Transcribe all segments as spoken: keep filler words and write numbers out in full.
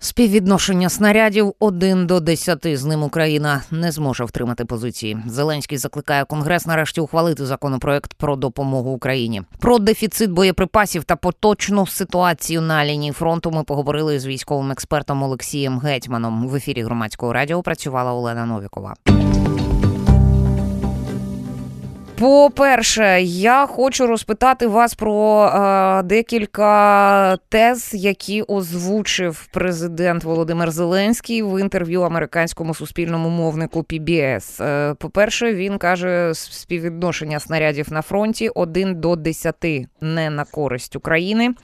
Співвідношення снарядів один до десяти. З ним Україна не зможе втримати позиції. Зеленський закликає Конгрес нарешті ухвалити законопроект про допомогу Україні. Про дефіцит боєприпасів та поточну ситуацію на лінії фронту ми поговорили з військовим експертом Олексієм Гетьманом. В ефірі Громадського радіо працювала Олена Новікова. По-перше, я хочу розпитати вас про е, декілька тез, які озвучив президент Володимир Зеленський в інтерв'ю американському суспільному мовнику пі бі ес. Е, по-перше, він каже, співвідношення снарядів на фронті один до десяти не на користь України.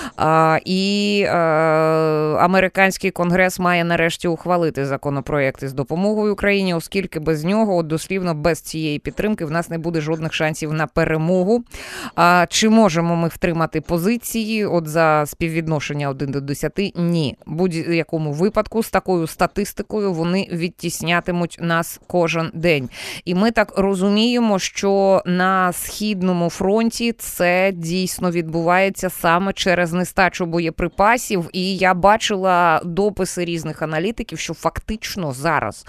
Е, і е, американський конгрес має нарешті ухвалити законопроект із допомогою Україні, оскільки без нього, от дослівно без цієї підтримки, в нас не буде жодних шансів на перемогу. А чи можемо ми втримати позиції от за співвідношення один до десяти? Ні. В будь-якому випадку з такою статистикою вони відтіснятимуть нас кожен день. І ми так розуміємо, що на Східному фронті це дійсно відбувається саме через нестачу боєприпасів. І я бачила дописи різних аналітиків, що фактично зараз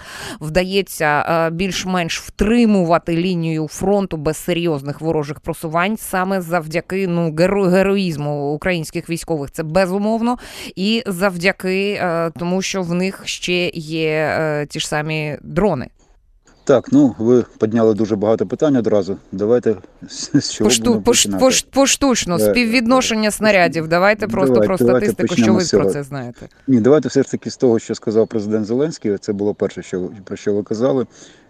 вдається більш-менш втримувати лінію фронту без серйозних ворожих просувань саме завдяки ну, геро- героїзму українських військових. Це безумовно. І завдяки е, тому, що в них ще є е, ті ж самі дрони. Так, ну, ви підняли дуже багато питань одразу. Давайте з чого Пошту, будемо пош, починати? пош, поштучно, співвідношення снарядів. Давайте просто давайте, про давайте статистику, що ви з цього. про це знаєте. Ні, давайте все ж таки з того, що сказав президент Зеленський. Це було перше, що, про що ви казали.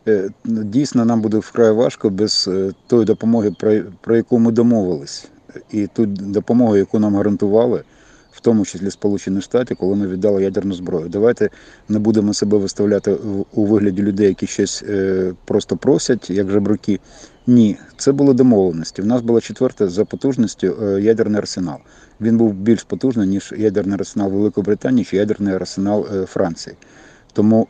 Дійсно, нам буде вкрай важко без тої допомоги, про, про яку ми домовились. І ту допомогу, яку нам гарантували, в тому числі Сполучені Штати, коли ми віддали ядерну зброю. Давайте не будемо себе виставляти у вигляді людей, які щось е, просто просять, як жебраки. Ні, це були домовленості. У нас була четверта за потужністю е, ядерний арсенал. Він був більш потужний, ніж ядерний арсенал Великої Британії чи ядерний арсенал е, Франції. Тому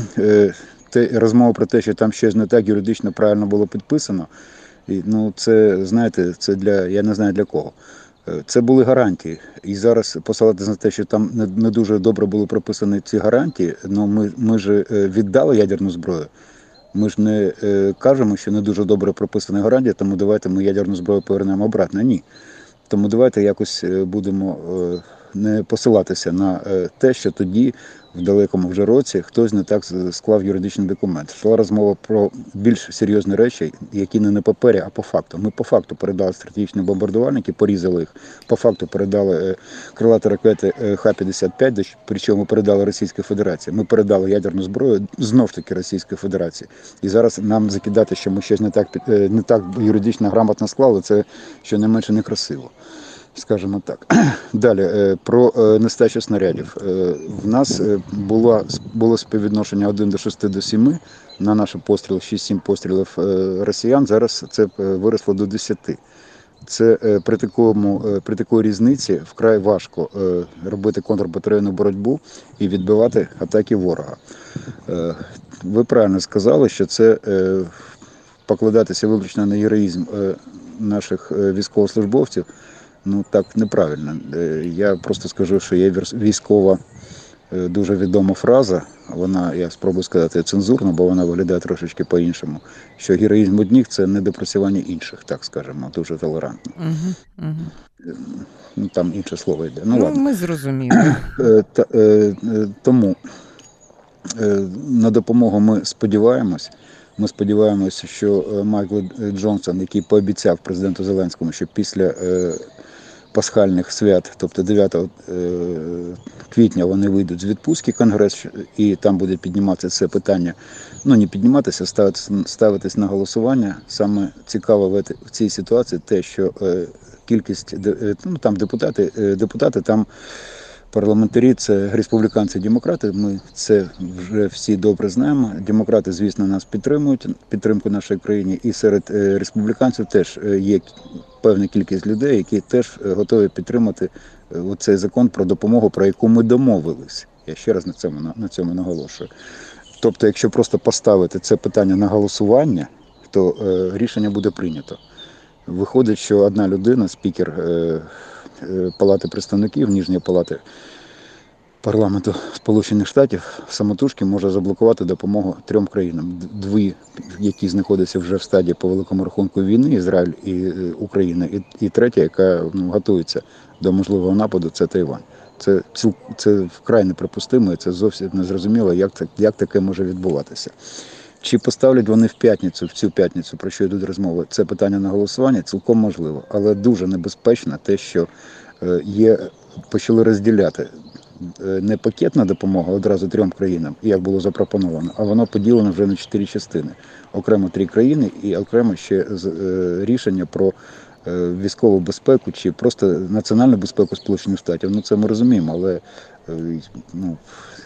е, те, розмова про те, що там щось не так юридично правильно було підписано, і, ну, це, знаєте, це для, я не знаю для кого. Це були гарантії. І зараз посилатися на те, що там не, не дуже добре були прописані ці гарантії, але ми, ми ж віддали ядерну зброю. Ми ж не е, кажемо, що не дуже добре прописані гарантії, тому давайте ми ядерну зброю повернемо обратно. Ні. Тому давайте якось будемо е, не посилатися на е, те, що тоді, в далекому вже році, хтось не так склав юридичний документ. Йшла розмова про більш серйозні речі, які не на папері, а по факту. Ми по факту передали стратегічні бомбардувальники, порізали їх, по факту передали е, крилаті ракети Х п'ятдесят п'ять, причому передали Російській Федерації. Ми передали ядерну зброю, знов ж таки Російській Федерації. І зараз нам закидати, що ми щось не так, е, не так юридично грамотно склали, це щонайменше некрасиво. Скажімо так. Далі, про нестачу снарядів. В нас було, було співвідношення один до шести до семи, на наші постріли шість-сім пострілів росіян, зараз це виросло до десяти. Це при, такому, при такій різниці вкрай важко робити контрбатарейну боротьбу і відбивати атаки ворога. Ви правильно сказали, що це покладатися виключно на героїзм наших військовослужбовців. Ну, так неправильно. Я просто скажу, що є військова дуже відома фраза, вона, я спробую сказати, цензурна, бо вона виглядає трошечки по-іншому, що героїзм одних – це недопрацювання інших, так скажемо, дуже толерантно. Угу, угу. Ну, там інше слово йде. Ну, ну ладно. Ми зрозуміли. Тому на допомогу ми сподіваємось. Ми сподіваємося, що Майкл Джонсон, який пообіцяв президенту Зеленському, що після пасхальних свят, тобто дев'ятого квітня, вони вийдуть з відпустки Конгрес, і там буде підніматися це питання, ну не підніматися, ставитись, ставитись на голосування. Саме цікаво в, в цій ситуації те, що кількість, ну там депутати, депутати там парламентарі – це республіканці і демократи, ми це вже всі добре знаємо. Демократи, звісно, нас підтримують, підтримку нашої країни, і серед республіканців теж є певна кількість людей, які теж готові підтримати цей закон про допомогу, про яку ми домовились. Я ще раз на цьому, на цьому наголошую. Тобто, якщо просто поставити це питання на голосування, то е, рішення буде прийнято. Виходить, що одна людина, спікер е, Палати представників, Нижньої палати, парламенту Сполучених Штатів самотужки може заблокувати допомогу трьом країнам. Дві, які знаходяться вже в стадії по великому рахунку війни, Ізраїль і Україна, і, і третя, яка ну, готується до можливого нападу, це Тайвань. Це, це вкрай неприпустимо, і це зовсім не зрозуміло, як, це, як таке може відбуватися. Чи поставлять вони в п'ятницю, в цю п'ятницю, про що йдуть розмови, це питання на голосування, цілком можливо. Але дуже небезпечно те, що є, почали розділяти не пакетна допомога одразу трьом країнам, як було запропоновано, а воно поділено вже на чотири частини. Окремо три країни і окремо ще рішення про військову безпеку чи просто національну безпеку Сполучених Штатів. Ну це ми розуміємо, але ну,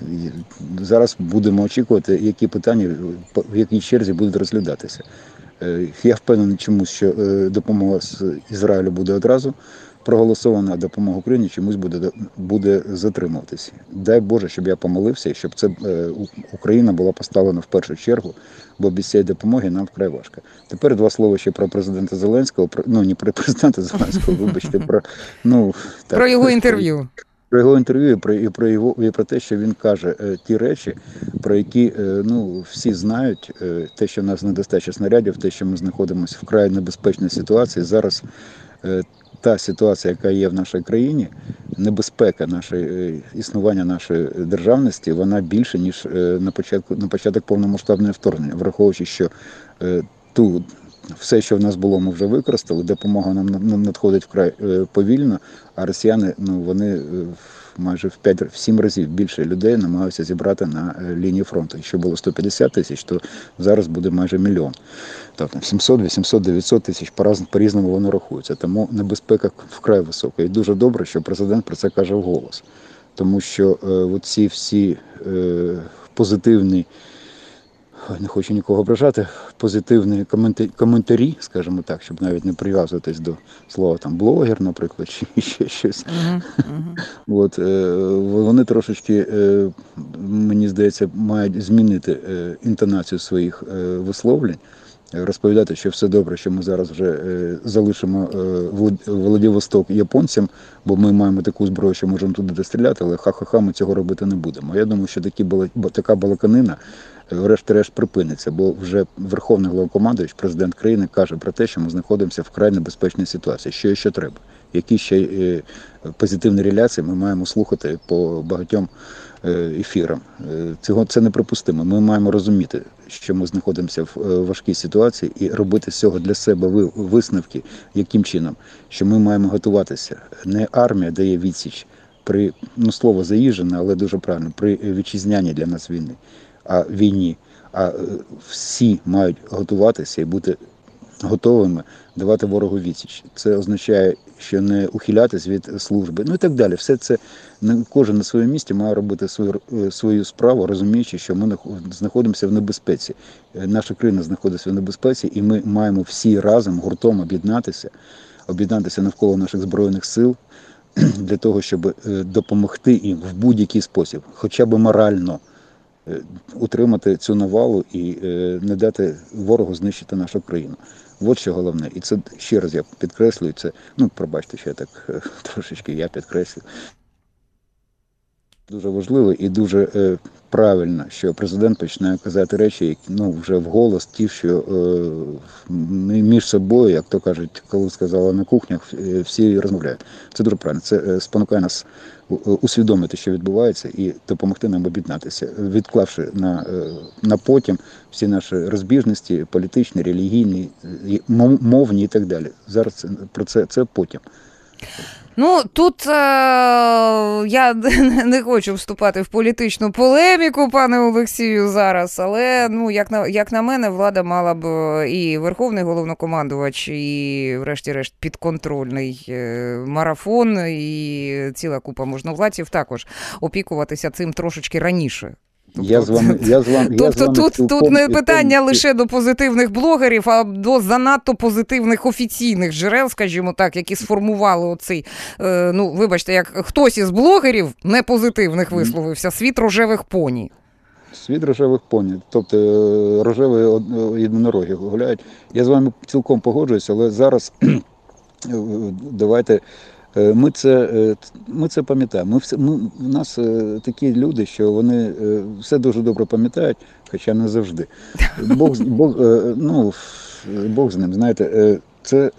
зараз будемо очікувати, які питання, в якій черзі будуть розглядатися. Я впевнений чомусь, що допомога з Ізраїлю буде одразу проголосована, а допомога Україні чомусь буде, буде затримуватися. Дай Боже, щоб я помолився, і щоб це Україна була поставлена в першу чергу, бо без цієї допомоги нам вкрай важко. Тепер два слова ще про президента Зеленського, про, ну не про президента Зеленського, вибачте, про, ну, так, про його інтерв'ю. Про його інтерв'ю і про, і про його і про те, що він каже е, ті речі, про які е, ну всі знають, е, те, що в нас недостача снарядів, те, що ми знаходимося в край небезпечній ситуації. Зараз е, та ситуація, яка є в нашій країні, небезпека нашої е, існування нашої державності, вона більше ніж е, на початку на початок повномасштабного вторгнення, враховуючи, що е, ту. Все, що в нас було, ми вже використали, допомога нам надходить вкрай повільно, а росіяни, ну, вони майже в п'ять-сім разів більше людей намагаються зібрати на лінії фронту. Якщо було сто п'ятдесят тисяч, то зараз буде майже мільйон. Тобто сімсот, вісімсот, дев'ятсот тисяч, по-різному воно рахується. Тому небезпека вкрай висока. І дуже добре, що президент про це каже вголос. Тому що е, оці всі е, позитивні, не хочу нікого ображати, позитивні коментарі, скажімо так, щоб навіть не прив'язуватись до слова там блогер, наприклад, чи ще щось. Uh-huh, uh-huh. От, вони трошечки, мені здається, мають змінити інтонацію своїх висловлень, розповідати, що все добре, що ми зараз вже залишимо Владивосток японцям, бо ми маємо таку зброю, що можемо туди достріляти, але ха-ха-ха, ми цього робити не будемо. Я думаю, що такі, така балаканина врешті-решт припиниться, бо вже Верховний Головнокомандувач, президент країни, каже про те, що ми знаходимося в край небезпечній ситуації. Що ще треба? Які ще позитивні реляції ми маємо слухати по багатьом ефірам. Цього це неприпустимо. Ми маємо розуміти, що ми знаходимося в важкій ситуації і робити з цього для себе висновки, яким чином, що ми маємо готуватися. Не армія дає відсіч при, ну слово заїжджене, але дуже правильно, при вітчизняній для нас війни, а війні. А всі мають готуватися і бути готовими давати ворогу відсіч. Це означає, що не ухилятись від служби, ну і так далі. Все це, кожен на своєму місці має робити свою, свою справу, розуміючи, що ми знаходимося в небезпеці. Наша країна знаходиться в небезпеці, і ми маємо всі разом, гуртом об'єднатися, об'єднатися навколо наших Збройних сил, для того, щоб допомогти їм в будь-який спосіб, хоча б морально, утримати цю навалу і не дати ворогу знищити нашу країну. От що головне. І це, ще раз я підкреслюю, це, ну, пробачте, що я так трошечки я підкреслю. Дуже важливо і дуже е, правильно, що президент починає казати речі, які, ну, вже вголос, ті, що е, між собою, як то кажуть, коли сказала на кухнях, всі розмовляють. Це дуже правильно. Це е, спонукає нас усвідомити, що відбувається, і допомогти нам об'єднатися, відклавши на, на потім всі наші розбіжності, політичні, релігійні, мовні і так далі. Зараз про це, це потім. Ну, тут е- я не хочу вступати в політичну полеміку, пане Олексію, зараз, але, ну, як на, як на мене, влада мала б і Верховний Головнокомандувач, і, врешті-решт, підконтрольний е- марафон, і ціла купа можновладців також опікуватися цим трошечки раніше. Тобто, я з вами, я з вами, тобто я з вами тут, цілком, тут не питання цілком... лише до позитивних блогерів, а до занадто позитивних офіційних джерел, скажімо так, які сформували оцей, е, ну, вибачте, як хтось із блогерів не позитивних висловився, світ рожевих поні. Світ рожевих поні, тобто рожеві єдинороги гуляють. Я з вами цілком погоджуюся, але зараз давайте Ми це, ми це пам'ятаємо. Ми, все, ми, у нас такі люди, що вони все дуже добре пам'ятають, хоча не завжди. Бог, Бог, ну, Бог з ним, знаєте, це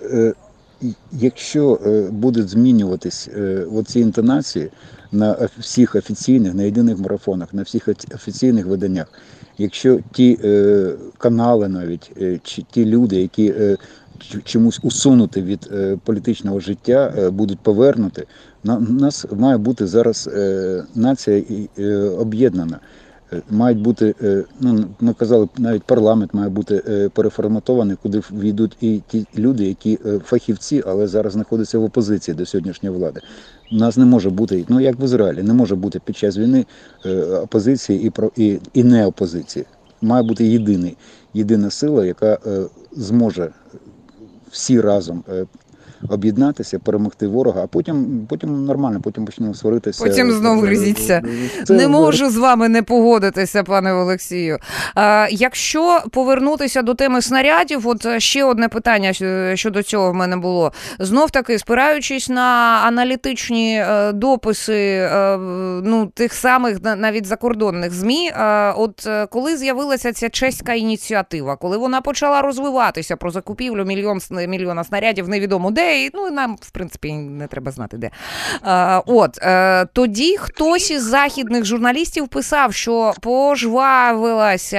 якщо будуть змінюватись оці інтонації на всіх офіційних, на єдиних марафонах, на всіх офіційних виданнях, якщо ті канали навіть, чи ті люди, які чомусь усунути від е, політичного життя, е, будуть повернути. На, у нас має бути зараз е, нація е, об'єднана. Е, мають бути, е, ну, ми казали, навіть парламент має бути е, переформатований, куди війдуть і ті люди, які е, фахівці, але зараз знаходяться в опозиції до сьогоднішньої влади. У нас не може бути, ну як в Ізраїлі, не може бути під час війни е, опозиції і, і, і не опозиції. Має бути єдиний, єдина сила, яка е, зможе всі разом об'єднатися, перемогти ворога, а потім, потім нормально, потім почнемо сваритися. Потім знову гризіться. Це... Не можу з вами не погодитися, пане Олексію. А, якщо повернутися до теми снарядів, от ще одне питання щодо цього в мене було. Знов-таки, спираючись на аналітичні е, дописи е, ну, тих самих навіть закордонних ЗМІ, е, от коли з'явилася ця чеська ініціатива, коли вона почала розвиватися про закупівлю мільйон, мільйона снарядів, невідомо де, і, ну, нам, в принципі, не треба знати, де. А, от, а, тоді хтось із західних журналістів писав, що пожвавилася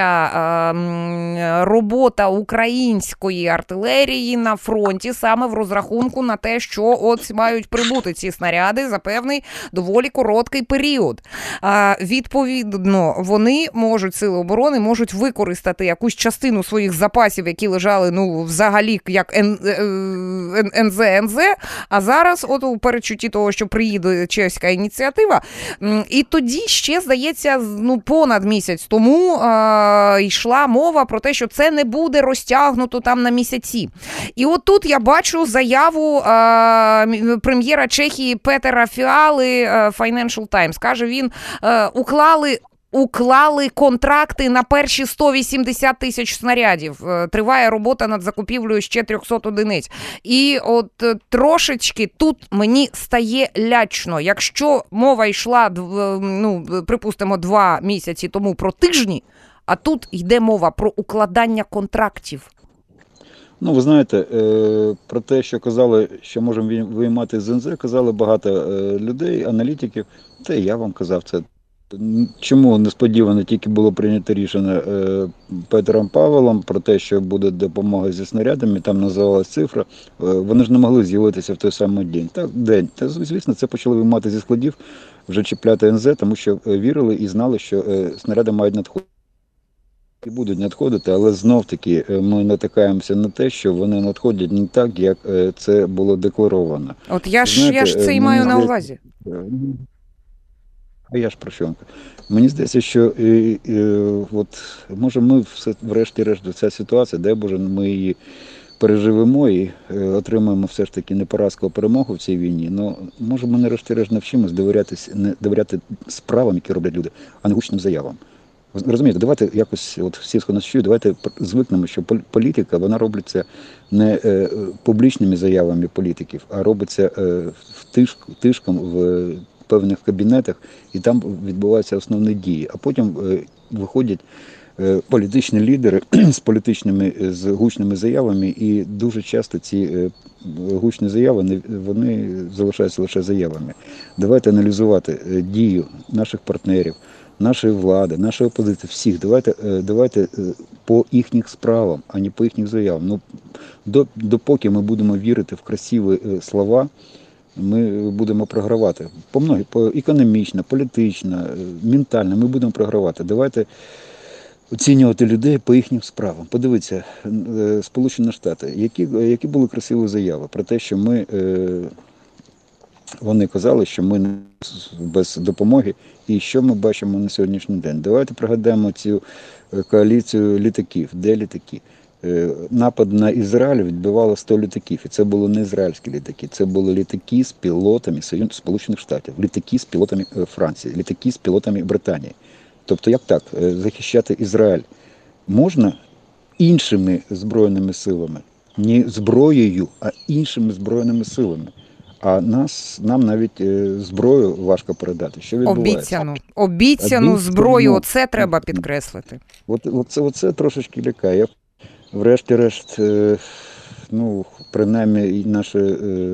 а, робота української артилерії на фронті саме в розрахунку на те, що от мають прибути ці снаряди за певний доволі короткий період. А, відповідно, вони можуть, сили оборони, можуть використати якусь частину своїх запасів, які лежали, ну, взагалі, як ен, ен, ен зет, ен зет, а зараз, от у передчутті того, що приїде чеська ініціатива, і тоді ще, здається, ну, понад місяць тому е, йшла мова про те, що це не буде розтягнуто там на місяці. І от тут я бачу заяву е, прем'єра Чехії Петера Фіали, е, Financial Times. Каже він, е, уклали Уклали контракти на перші сто вісімдесят тисяч снарядів. Триває робота над закупівлею ще триста одиниць. І от трошечки тут мені стає лячно. Якщо мова йшла, ну, припустимо, два місяці тому про тижні, а тут йде мова про укладання контрактів. Ну, ви знаєте, про те, що казали, що можемо виймати з ен зет, казали багато людей, аналітиків, та і я вам казав це. Чому несподівано тільки було прийнято рішення е, Петером Павелом про те, що буде допомога зі снарядами, там називалась цифра, е, вони ж не могли з'явитися в той самий день. Так, день. Та, звісно, це почали виймати зі складів, вже чіпляти ен зет, тому що вірили і знали, що е, снаряди мають надходити і будуть надходити, але знов-таки ми натикаємося на те, що вони надходять не так, як е, це було декларовано. От я ж, Знаєте, я ж це і маю на увазі. А я ж про що? Мені здається, що і, і, от, може ми все, врешті-решт, ця ситуація, дай Боже, ми її переживемо і е, отримаємо все ж таки не поразку, а перемогу в цій війні. Ну, може ми нарешті-решт навчимось довірятися, не довіряти справам, які роблять люди, а не гучним заявам. Розумієте, давайте якось, от всі схонощують, давайте звикнемо, що політика, вона робиться не е, публічними заявами політиків, а робиться е, тишк, тишком в певних кабінетах, і там відбуваються основні дії. А потім е, виходять е, політичні лідери з політичними, з гучними заявами, і дуже часто ці е, гучні заяви, вони залишаються лише заявами. Давайте аналізувати е, дію наших партнерів, нашої влади, нашої опозиції, всіх. Давайте, е, давайте е, по їхніх справам, а не по їхніх заявам. Ну, до, допоки ми будемо вірити в красиві е, слова, ми будемо програвати. По многі, по економічно, політично, ментально ми будемо програвати. Давайте оцінювати людей по їхнім справам. Подивіться, Сполучені Штати, які, які були красиві заяви про те, що ми, вони казали, що ми без допомоги, і що ми бачимо на сьогоднішній день. Давайте пригадаємо цю коаліцію літаків. Де літаки? Напад на Ізраїль відбивало сто літаків, і це були не ізраїльські літаки, це були літаки з пілотами Сполучених Штатів, літаки з пілотами Франції, літаки з пілотами Британії. Тобто, як так, захищати Ізраїль можна іншими збройними силами, не зброєю, а іншими збройними силами. А нас, нам навіть зброю важко передати. Що відбувається? Обіцяну. Обіцяну зброю, оце треба підкреслити. От, оце, оце трошечки лякає. Я, врешті-решт, ну, принаймні, наші,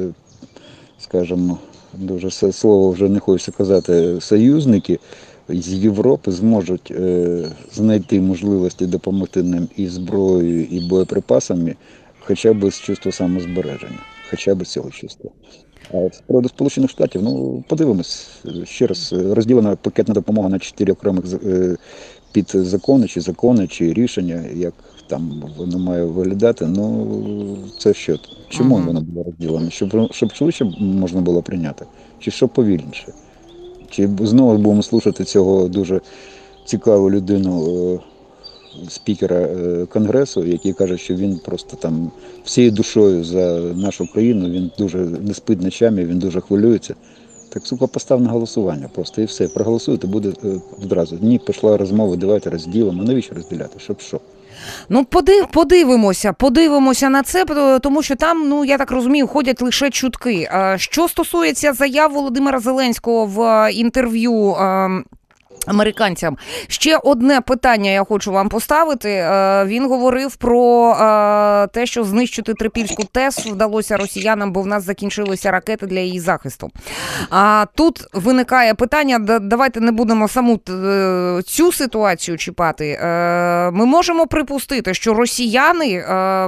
скажімо, дуже слово вже не хочеться казати, союзники з Європи зможуть знайти можливості допомогти нам і зброєю, і боєприпасами, хоча б з чувства самозбереження, хоча б з цього чувства. А з приводу Сполучених Штатів, ну, подивимось, ще раз, розділена пакетна допомога на чотири окремих підзакони, чи закони, чи рішення, як там воно має виглядати, ну, це що? Чому uh-huh. воно було розділено? Щоб, щоб швидше можна було прийняти? Чи щоб повільніше? Чи знову будемо слухати цього дуже цікаву людину, спікера Конгресу, який каже, що він просто там всією душою за нашу країну, він дуже не спить ночами, він дуже хвилюється. Так, сука, постав на голосування просто і все. Проголосуйте, буде одразу. Ні, пішла розмова, давайте розділимо. Навіщо розділяти? Щоб що? Ну, подив, подивимося, подивимося на це, тому що там, ну, я так розумію, ходять лише чутки. Що стосується заяв Володимира Зеленського в інтерв'ю американцям, ще одне питання я хочу вам поставити. Він говорив про те, що знищити Трипільську ТЕС вдалося росіянам, бо в нас закінчилися ракети для її захисту. А тут виникає питання, давайте не будемо саму цю ситуацію чіпати. Ми можемо припустити, що росіяни,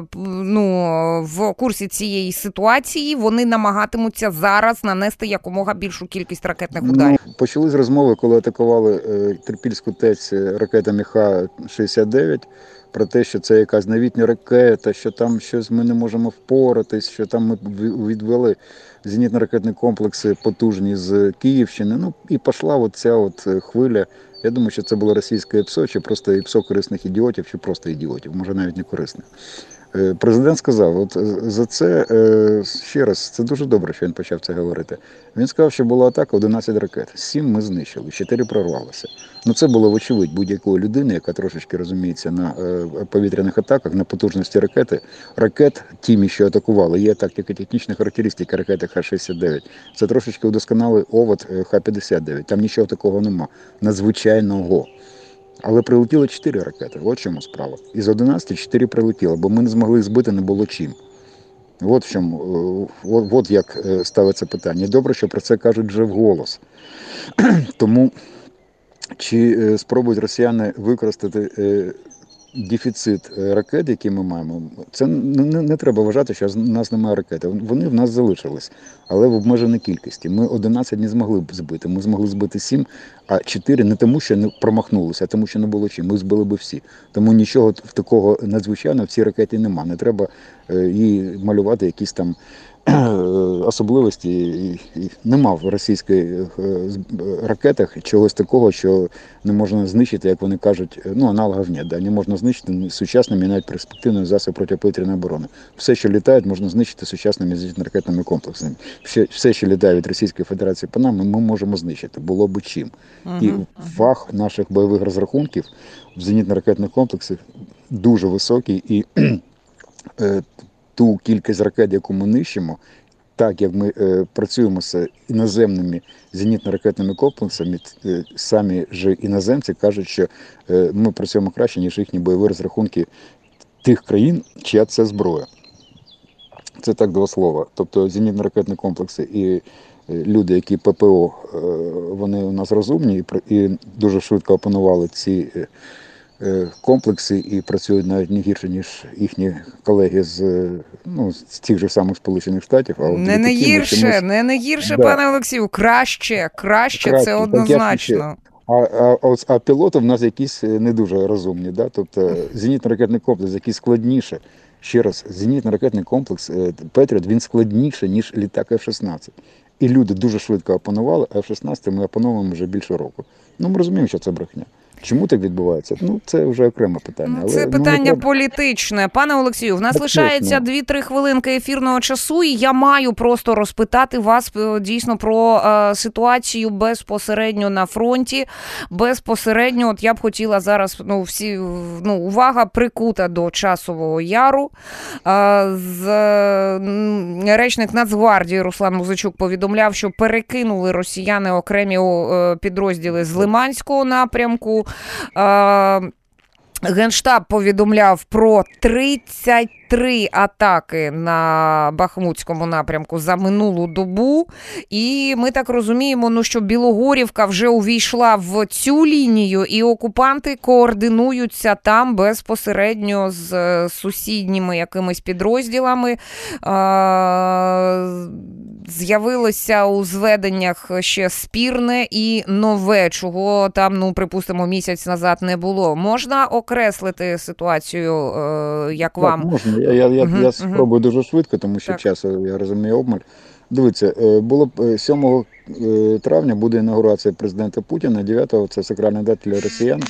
ну, в курсі цієї ситуації, вони намагатимуться зараз нанести якомога більшу кількість ракетних ударів. Ну, почали з розмови, коли атакували Трипільську ТЕЦ ракетами Х шістдесят дев'ять, про те, що це якась новітня ракета, що там щось ми не можемо впоратись, що там ми відвели зенітно-ракетні комплекси потужні з Київщини. Ну і пішла оця от хвиля. Я думаю, що це було російське ІПСО, чи просто ІПСО корисних ідіотів, чи просто ідіотів, може навіть не корисних. Президент сказав, от за це, ще раз, це дуже добре, що він почав це говорити. Він сказав, що була атака одинадцять ракет, сім ми знищили, чотири прорвалися. Ну це було вочевидь будь-якої людини, яка трошечки розуміється на повітряних атаках, на потужності ракети. Ракет, тими, що атакували, є тактико-технічні характеристики ракети Х шістдесят дев'ять. Це трошечки удосконалий овод Х п'ятдесят дев'ять, там нічого такого нема, надзвичайного. Але прилетіло чотири ракети, от в чому справа. Із одинадцяти чотири прилетіло, бо ми не змогли збити, не було чим. От в чому, от, от як ставиться питання. І добре, що про це кажуть вже вголос. Тому чи спробують росіяни використати дефіцит ракет, які ми маємо, це не, не, не треба вважати, що в нас немає ракети. Вони в нас залишились, але в обмеженій кількості. Ми одинадцять не змогли б збити, ми змогли збити сім, а чотири не тому, що не промахнулися, а тому, що не було чим. Ми збили б всі. Тому нічого такого надзвичайного в цій ракеті нема. Не треба їй малювати якісь там особливості. Нема в російських ракетах чогось такого, що не можна знищити, як вони кажуть, ну, аналогів ні, да, не можна знищити сучасними навіть перспективними засобами протиповітряної оборони. Все, що літає, можна знищити сучасними зенітно-ракетними комплексами. Все, все, що літає від Російської Федерації по нам, ми можемо знищити, було б чим. Uh-huh. І фах наших бойових розрахунків в зенітно-ракетних комплексах дуже високий, і ту кількість ракет, яку ми нищимо, так як ми е, працюємо з іноземними зенітно-ракетними комплексами, е, самі ж іноземці кажуть, що е, ми працюємо краще, ніж їхні бойові розрахунки тих країн, чия це зброя. Це так два слова. Тобто зенітно-ракетні комплекси і е, люди, які ППО, е, вони у нас розумні і, і дуже швидко опанували ці е, комплекси і працюють навіть не гірше, ніж їхні колеги з, ну, з тих же самих Сполучених Штатів. А от не не гірше, чомусь... не не гірше, да. Пане Олексію, краще, краще, краще, це однозначно. А, а, а, а пілоти в нас якісь не дуже розумні, да? Тобто зенітно-ракетний комплекс, який складніше. Ще раз, зенітно-ракетний комплекс Петріот, він складніше, ніж літак Ф шістнадцять. І люди дуже швидко опанували, а Ф шістнадцять ми опановуємо вже більше року. Ну, ми розуміємо, що це брехня. Чому так відбувається? Ну, це вже окреме питання. Але, це ну, питання треба... політичне. Пане Олексію, в нас так, лишається дві-три хвилинки ефірного часу, і я маю просто розпитати вас дійсно про е, ситуацію безпосередньо на фронті. Безпосередньо, от я б хотіла зараз, ну, всі, ну, увага прикута до Часового Яру. Е, з, е, речник Нацгвардії Руслан Музичук повідомляв, що перекинули росіяни окремі е, підрозділи з Лиманського напрямку. Генштаб повідомляв про тридцять три атаки на Бахмутському напрямку за минулу добу. І ми так розуміємо, ну, що Білогорівка вже увійшла в цю лінію, і окупанти координуються там безпосередньо з сусідніми якимись підрозділами. З'явилося у зведеннях ще спірне і нове, чого там, ну, припустимо, місяць назад не було. Можна окреслити ситуацію, як так, вам? Можна. Я, я, я, uh-huh, я спробую uh-huh. дуже швидко, тому що так. часу, я розумію, обмаль. Дивіться, було сьомого травня буде інаугурація президента Путіна, дев'ятого це сакральна дата для росіян.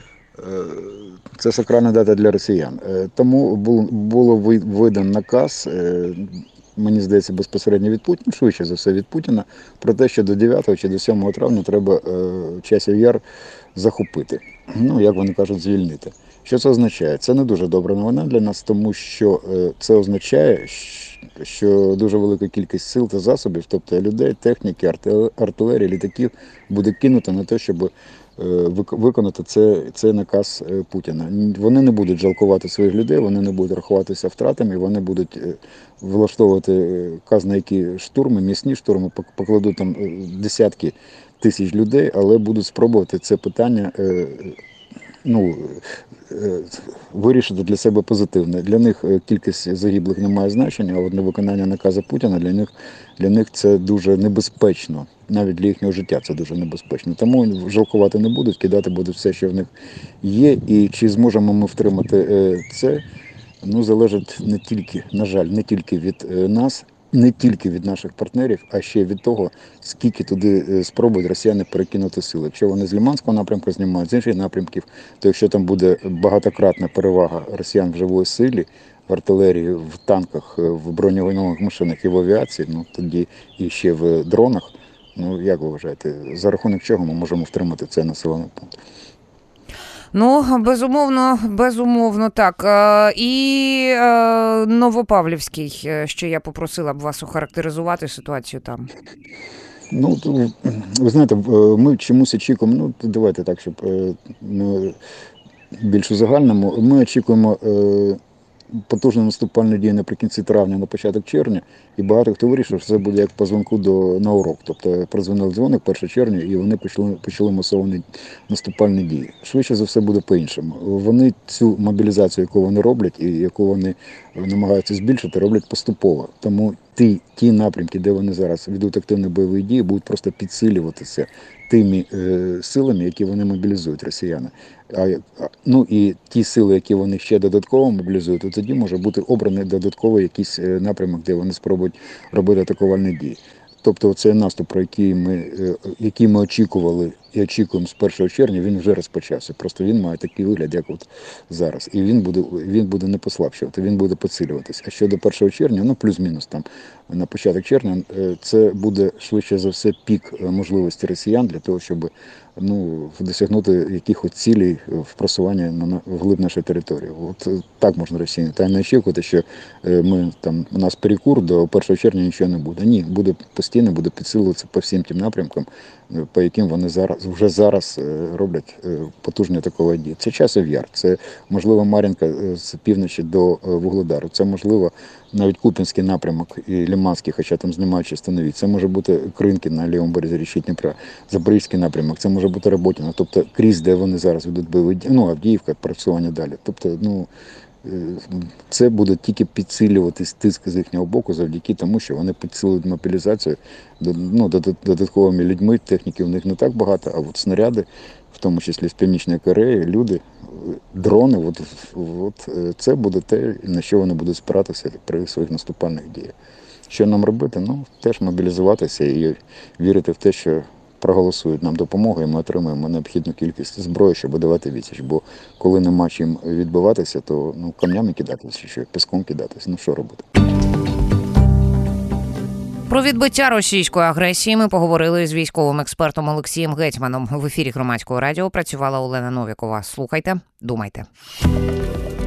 Це сакральна дата для росіян. Тому було видан наказ, мені здається, безпосередньо від Путіна, швидше за все від Путіна, про те, що до дев'ятого чи до сьомого травня треба Часів Яр захопити. Ну, як вони кажуть, звільнити. Що це означає? Це не дуже добра новина для нас, тому що це означає, що дуже велика кількість сил та засобів, тобто людей, техніки, артилерії, літаків, буде кинуто на те, щоб виконати це, цей наказ Путіна. Вони не будуть жалкувати своїх людей, вони не будуть рахуватися втратами, вони будуть влаштовувати казна-які штурми, місні штурми, покладуть там десятки тисяч людей, але будуть спробувати це питання ну, вирішити для себе позитивно. Для них кількість загиблих не має значення, а от невиконання наказу Путіна для них, для них це дуже небезпечно. Навіть для їхнього життя це дуже небезпечно. Тому жалкувати не будуть, кидати будуть все, що в них є. І чи зможемо ми втримати це, ну, залежить не тільки, на жаль, не тільки від нас, не тільки від наших партнерів, а ще від того, скільки туди спробують росіяни перекинути сили. Якщо вони з Лиманського напрямку знімають, з інших напрямків, то якщо там буде багатократна перевага росіян в живої силі, в артилерії, в танках, в броньованих машинах і в авіації, ну тоді і ще в дронах, ну як ви вважаєте, за рахунок чого ми можемо втримати цей населений пункт? Ну, безумовно, безумовно, так. І Новопавлівський, що я попросила б вас охарактеризувати ситуацію там. Ну, ви знаєте, ми чомусь очікуємо, ну, давайте так, щоб ну, більш у загальному, ми очікуємо потужні наступальні дії наприкінці травня, на початок червня, і багато хто вирішив, що це буде як по дзвонку до, на урок. Тобто прозвонив дзвоник першого червня, і вони почали, почали масовані наступальні дії. Швидше за все буде по-іншому. Вони цю мобілізацію, яку вони роблять, і яку вони намагаються збільшити, роблять поступово. Тому ті, ті напрямки, де вони зараз ведуть активні бойові дії, будуть просто підсилюватися тими е, силами, які вони мобілізують, росіяни. А, ну і ті сили, які вони ще додатково мобілізують, то тоді може бути обраний додатковий якийсь напрямок, де вони спробують робити атакувальні дії. Тобто цей наступ, про який ми, який ми очікували і очікуємо з першого червня, він вже розпочався. Просто він має такий вигляд, як от зараз. І він буде, він буде не послабшувати, він буде підсилюватися. А щодо першого червня, ну плюс-мінус там на початок червня, це буде швидше за все пік можливості росіян для того, щоб ну, досягнути якихось цілей в просуванні на вглиб нашої території. От так можна росіян. Та не очікувати, що ми там у нас перекур до першого червня нічого не буде. Ні, буде постійно, буде підсилюватися по всім тим напрямкам, по яким вони зараз вже зараз роблять потужні атакові дії. Це Часів Яр, це можливо Мар'їнка з півночі до Вугледару, це можливо навіть Куп'янський напрямок і Лиманський, хоча там знімаючи становіть. Це може бути Кринки на лівому березі річки Дніпра, Запорізький напрямок, це може бути Роботіно, тобто крізь, де вони зараз ведуть бойові дії, ну, Авдіївка, працювання далі. Тобто, ну, це буде тільки підсилюватись тиск з їхнього боку завдяки тому, що вони підсилюють мобілізацію, ну, додатковими людьми, техніки в них не так багато, а от снаряди, в тому числі з Північної Кореї, люди, дрони, от, от це буде те, на що вони будуть спиратися при своїх наступальних діях. Що нам робити? Ну, теж мобілізуватися і вірити в те, що проголосують нам допомогу, і ми отримаємо необхідну кількість зброї, щоб давати відсіч. Бо коли нема чим відбиватися, то ну, камнями кидатися, чи піском кидатися. Ну що робити? Про відбиття російської агресії ми поговорили з військовим експертом Олексієм Гетьманом. В ефірі Громадського радіо працювала Олена Новікова. Слухайте, думайте.